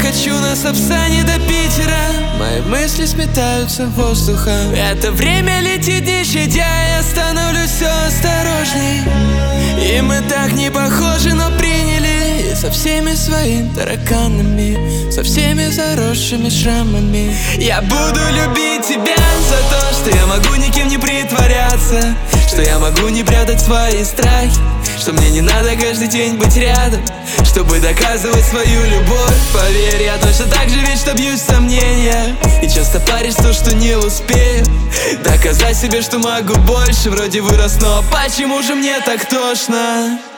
хочу на Сапсане до Питера. Мои мысли сметаются воздухом. Это время летит не щадя, я становлюсь все осторожней. И мы так не похожи, но приняли. И со всеми своими тараканами, со всеми заросшими шрамами. Я буду любить тебя за то, что я могу никем не притворяться, что я могу не прятать свои страхи, что мне не надо каждый день быть рядом, чтобы доказывать свою любовь. Поверь, я точно так же вечно бьюсь в сомнения и часто парюсь то, что не успею доказать себе, что могу больше. Вроде вырос, но почему же мне так тошно?